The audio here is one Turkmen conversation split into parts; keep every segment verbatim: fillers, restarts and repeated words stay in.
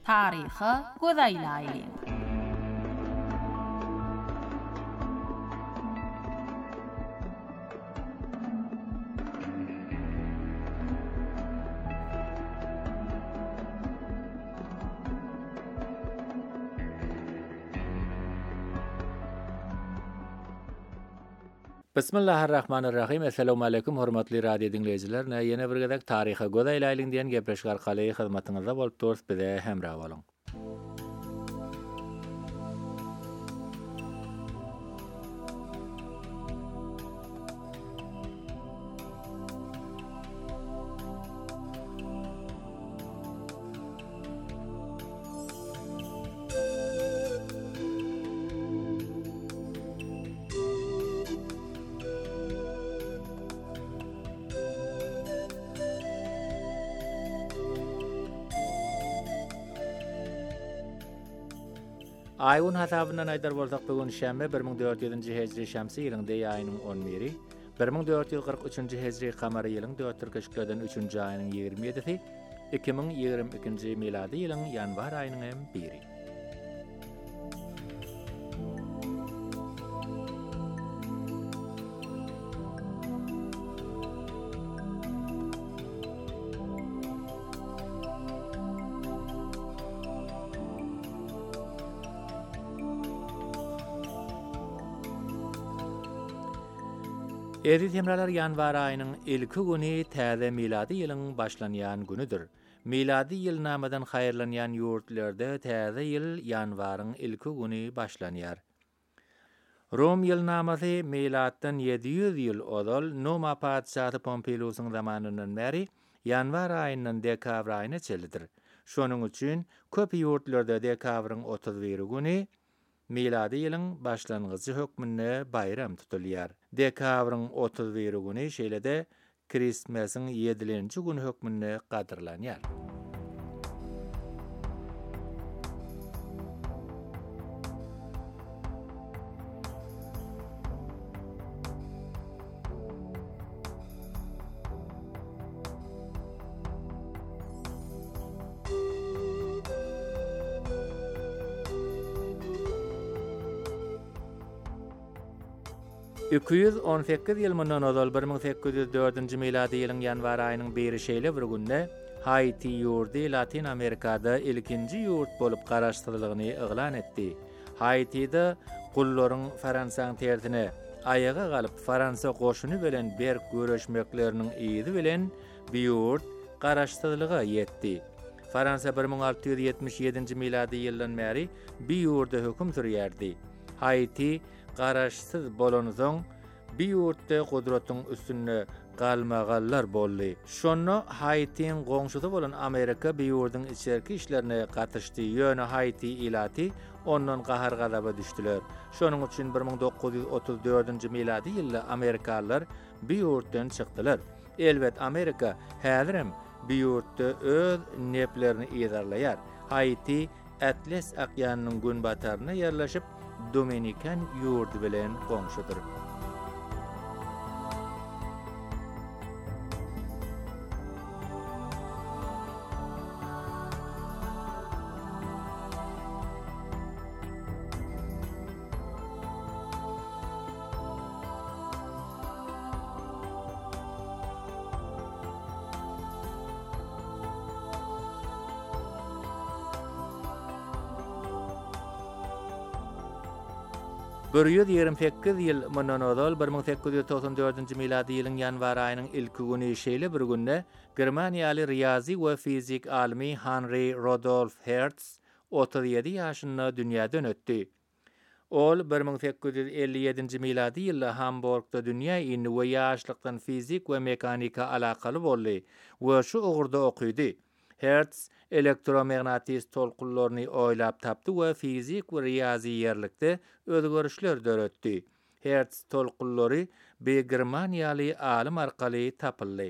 Taryhy gözeýläýli. Bismillahirrahmanirrahim. Assalamu alaykum hormatly radio dinleyijiler. Ýene bir gezek taryhy gözeýläýliň diýen gepreşik arkaly hyzmatyňyzda bolup durýar, bize hemrah boluň. Aýyň hasabyndan aýdar bolsak bugün şäme bir ming dört ýüzünji hejri şämsi ýylyňda ýaýynyň on biri, bir ming dört ýüz gyrk üçünji hejri kamary ýylyň döwür köşklerden üçünji aýynyň ýygrimi ýedisi, iki ming ýygrimi ikinji milady ýylyň ýanwar aýynyň hem biri. Eziz hemralar, ýanwar aýynyň ilki güni täze milady ýylyň başlanýan günüdür. Milady ýylnamadan haýyrlanýan ýurtlarda täze ýyl ýanwaryň ilki güni başlanýar. Rom ýylnamasy milatdan yedi ýüz ýyl odal Noma padşahy Pompeiusyň zamanyndan bäri ýanwar aýynyň dekabr aýyna çelidir. Şonuň üçin köp ýurtlarda dekabryň otuz biri güni milady ýylyň başlangyjy hökmünde bayram tutulýar. Dekabryň otuz biri güni şeýlede Kristmasyň ýedilenji güni hökmünde gadyrlanýar. iki yüz on sekiz ýyl mundan ozal bir ming sekiz ýüz dördünji milady ýylyň ýanwar aýynyň biri şeýle bir günde Haiti ýurdy Latin Amerikada ilkinji ýurt bolup garaşdyrylgyny eglan etdi. Haitide gullaryň Fransaň tertine aýaga galyp Fransa goşuny bilen berk göreşmekleriniň ýyzy bilen bir ýurt garaşdyrylgyga ýetdi. Fransa bir ming alty ýüz ýetmiş ýedinji milady ýyldan bäri bir ýurda höküm sürýärdi. Haiti garaşsyz bolan soň bir ýurtda gudratyň üstünde galmagallar boldy. Şonu Haitiň goňşusy bolan Amerika bir ýurdyň içerki işlerine gatyşdy. Ýöne Haiti ilati ondan gahar gadaba düşdiler. Şonuň üçin bir ming dokuz ýüz otuz dördünji milady ýylda Amerikalılar bir ýurtdan çykdylar. Elbet Amerika häzirem bir ýurtda öz neplerini ýerleýär. Haiti Atlas okeanynyň günbataryna ýerleşip Dominikan ýurdy bilen goňşudyr. bir yüz ýigirmi sekiz ýyl mundan ozal bir ming sekiz ýüz toksan dördünji milady ýylyň ýanwar aýynyň ilki güni şeýle bir günde Germaniýaly riýazy we fizik alimi Henry Rudolf Hertz otuz ýedi ýaşynda dünýäden ötdi. Ol bir ming sekiz ýüz elli ýedinji milady ýylda Hamburgda dünýä ýyny we ýaşlykdan fizik we mekanika alakaly boldy we şu ugurda okuýdy. Hertz elektromagnetis tolkunlaryny oýlap tapdy we fizik we riýazy ýerlikde özgörüşler döretdi. Hertz tolkunlary bir Germaniýaly alim arkaly tapyldy.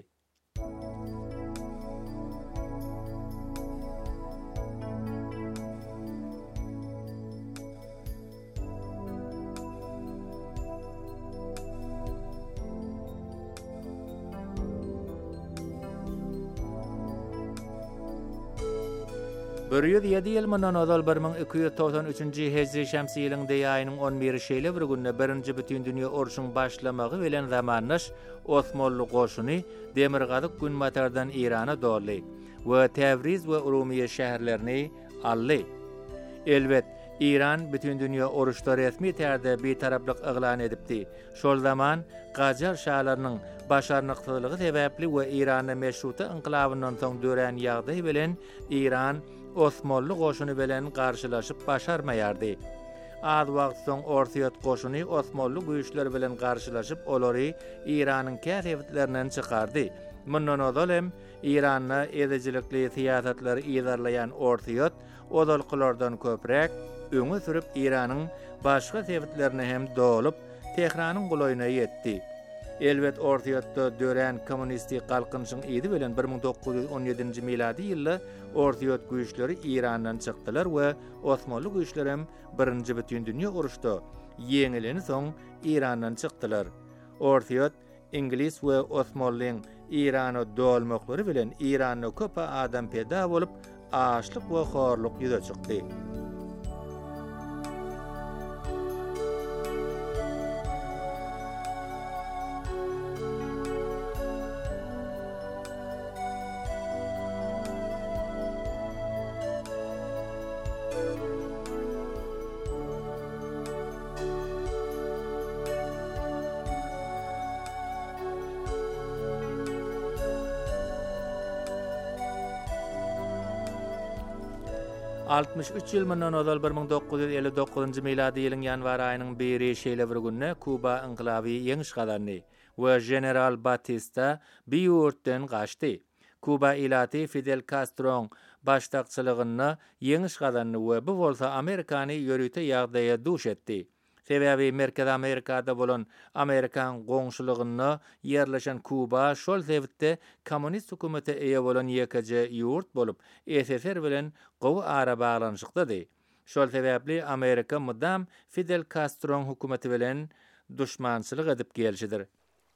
bir yüz yedi ýyl mundan ozal bir ming iki ýüz toksan üçinji hejri şämsi ýylyň aýynyň on biri şeýle bir günde birinji bütün dünýä uruşynyň başlamagy bilen zamanlaş Osmanly goşuny Demirgazyk gün matardan Irana doldy we Täbriz we Urumiýe şäherlerini aldy. Elbet İran bütün dünýä uruşda resmi tärde betaraplyk eglan edipdi. Şol zaman Gajar şahlarynyň başarnyklygy sebäpli we Iranyň meşruta inqilabynyň soň dören ýagdaý bilen İran Osmanly goşuny bilen garşylaşyp başarmaýardy. Az wagt soň Orsiýat goşuny Osmanly güýçleri bilen garşylaşyp olary İranyň käseplerini çykardy. Mundan ozalem İranyň edejilikli siýasatlary ýazarlayan Orsiýat odalkylardan köprek öňe sürüp İranyň başga sebäplerini hem dolup Tehranyň gulaýyna ýetdi. Elbet Orsiýatda dören kommunistik galkynşyň ýedi bilen bir ming dokuz ýüz on ýedinji miladi ýylda Orsiýat güýçleri İrandan çykdylar we Osmanly güýçleri hem birinji bütün dünýä uruşda ýeňileni soň İrandan çykdylar. Orsiýat İnglis we Osmanlyň İrany dolmaklary bilen İranyň köp adam peda bolup açlyk we horluk ýüze çykdy. altmış üç ýyl mundan ozal bir ming dokuz ýüz elli dokuzynjy miladi ýylyň ýanwar aýynyň biri şeýle bir günde Kuba inqilaby ýeňiş galandy we General Batista Biurtden gaçdy. Kuba ilaty Fidel Castro'ň başdakçylygyny ýeňiş galandy we bu bolsa Amerikany ýörüte ýagdaýa duş etdi. Sebäbi Merkez Amerikada bolan Amerikan goňşulygyny ýerleşen Kuba şol sebäpde kommunist hökümete eýe bolan ýekeje ýurt bolup S S R bilen gowy ara baglanyşykdady. Şol sebäpli Amerika mudam Fidel Castro'ň hökümeti bilen düşmançylyk edip gelýärdir.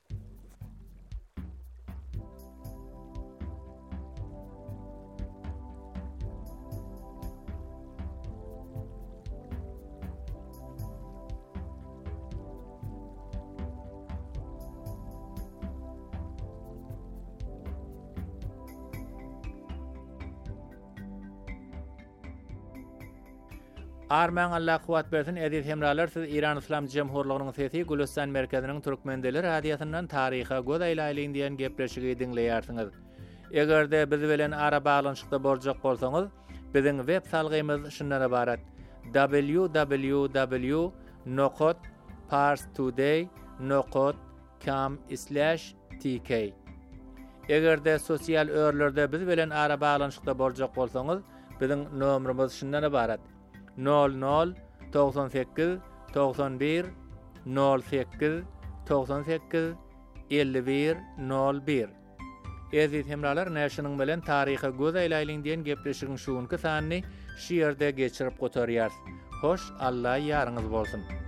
Arman Allah kuwat bersin edil hemralar siz İran İslam Jemhurlygynyň sesi Gülistan merkeziniň Türkmenleri radiýasyndan taryha göz aýlaýlyň diýen gepleşigi dinleýärsiňiz. Egerde biz bilen ara baglanyşykda boljak bolsaňyz, biziň web salgymyz şundan ibarat: w w w nokta parstoday nokta com slash t k. Egerde sosial örlerde biz bilen ara baglanyşykda boljak bolsaňyz, biziň nomerimiz şundan ibarat: nol nol doksan sekiz doksan bir nol sekiz doksan sekiz elli bir nol bir. Eziz hemralar, näşiniň bilen taryha göz aýlaýlyň diýen gepleşigiň şuňky sanyny şiýerde geçirip gotarýar. Hoş, Allah ýarňyz bolsun.